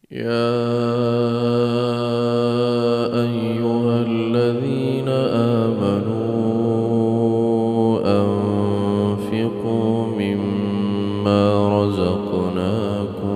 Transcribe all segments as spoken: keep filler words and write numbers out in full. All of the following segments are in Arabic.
يا أيها الذين آمنوا أنفقوا مما رزقناكم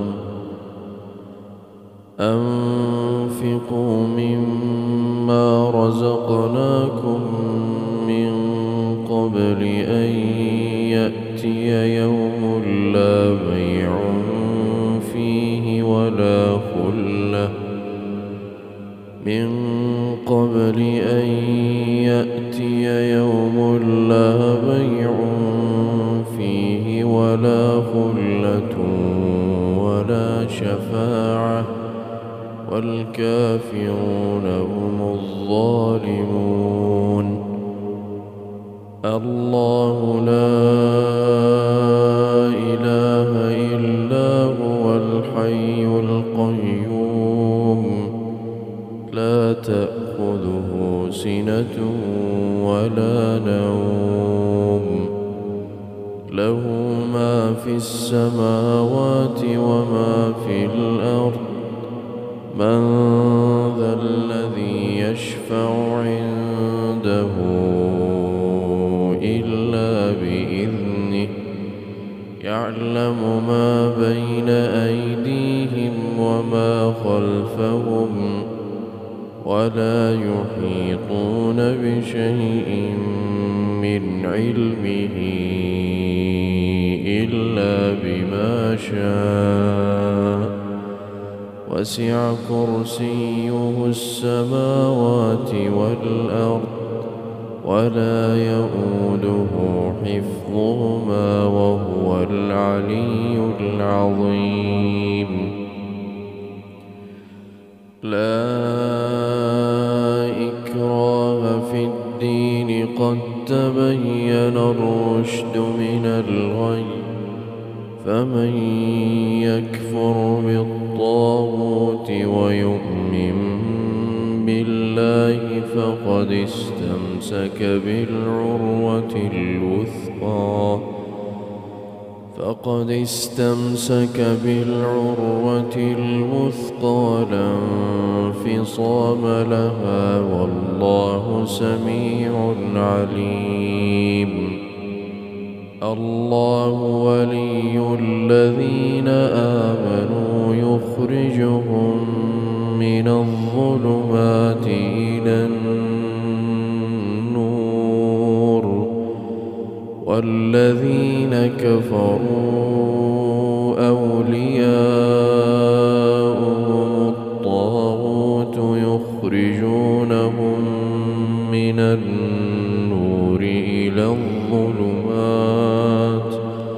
أنفقوا مما رزقناكم من قبل أن يأتي يوم لا بيع فيه ولا خلة من قبل أن يأتي يوم لا بيع فيه ولا خلة ولا شفاعة والكافرون هم الظالمون. الله لا إله إلا هو الحي القيوم لا تأخذه سنة ولا نوم له ما في السماوات وما في الأرض من ذا الذي يشفع عنده إلا بإذنه يعلم ما بين أيديهم وما خلفهم ولا يحيطون بشيء من علمه إلا بما شاء وسع كرسيه السماوات والأرض ولا يؤوده حفظهما وهو العلي العظيم. لا إكراه في الدين قد تبين الرشد من الغي فمن يكفر بالطاغوت ويؤمن بالله فقد استمسك بالعروة الوثقى فقد استمسك بالعروة الوثقى لا انفصام لها والله سميع عليم. الله ولي الذين آمنوا يخرجهم من الظلمات إلى النور والذين كفروا أولياؤهم الطاغوت يخرجونهم من النور إلى الظلمات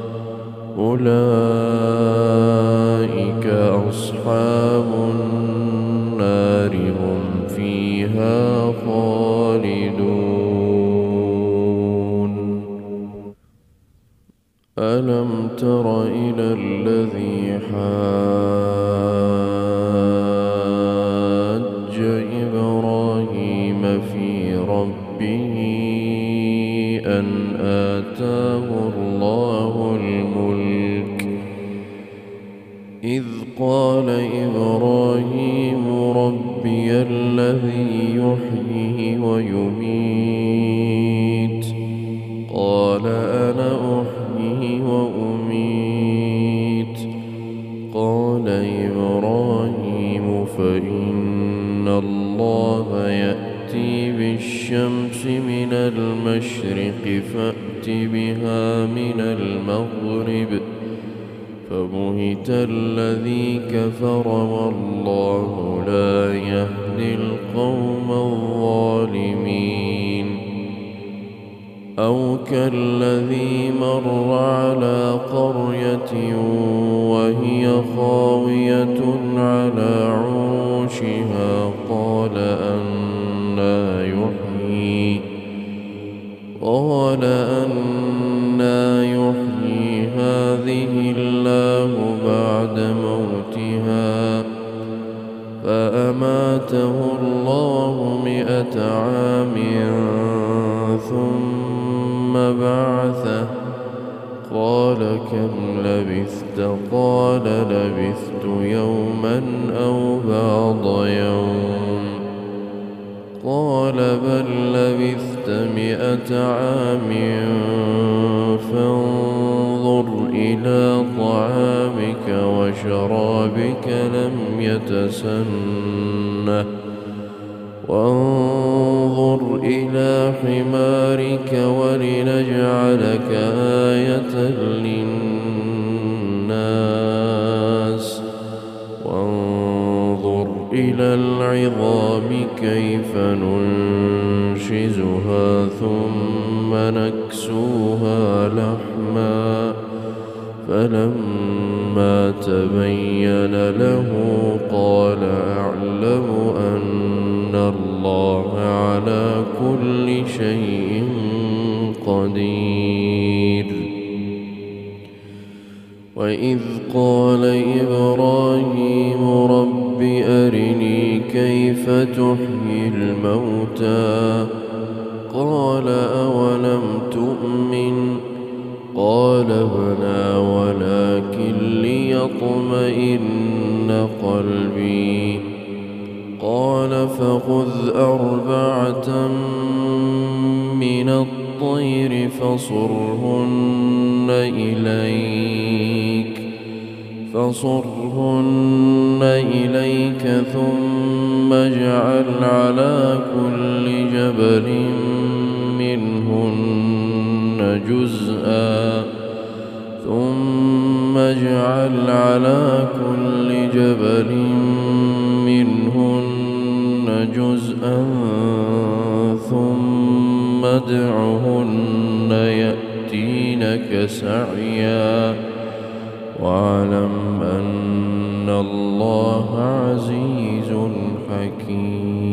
أولئك أصحاب النار هم فيها خالدون. ألم تر إلى الذي حاج إبراهيم في ربه أن آتاه الله الملك إذ قال إبراهيم ربي الذي يحيي ويميت قال أنا أحيي وأميت قال إبراهيم فإن الله يأتي بالشمس من المشرق فأت بها من المغرب فبهت الذي كفر والله لا يهدي القوم الظالمين. أو كالذي مر على قرية وهي خاوية على عروشها قال أنى يحيي قال أنى يحيي هذه الله بعد موتها فأماته الله مئة عام ثم بعثه قال كم لبثت؟ قال لبثت يوما أو بعض يوم. قال بل لبثت مئة عام فانظر إلى طعامك وشرابك لم يتسنه وانظر إلى حمارك ولنجعلك آية للناس وانظر إلى العظام كيف ننشزها ثم نكسوها لحما فلما تبين له قال أعلم أن الله على كل شيء قدير. وإذ قال إبراهيم رب أرني كيف تحيي الموتى قال أولم تؤمن قال بلى ولكن ليطمئن قلبي قال فخذ أربعة من الطير فصرهن إليك فصرهن إليك ثم اجعل على كل جبل منهن جزءا ثم اجعل على كل جبل منهن جزءا ثم ادعهن يأتينك سعيا واعلم أن الله عزيز حكيم.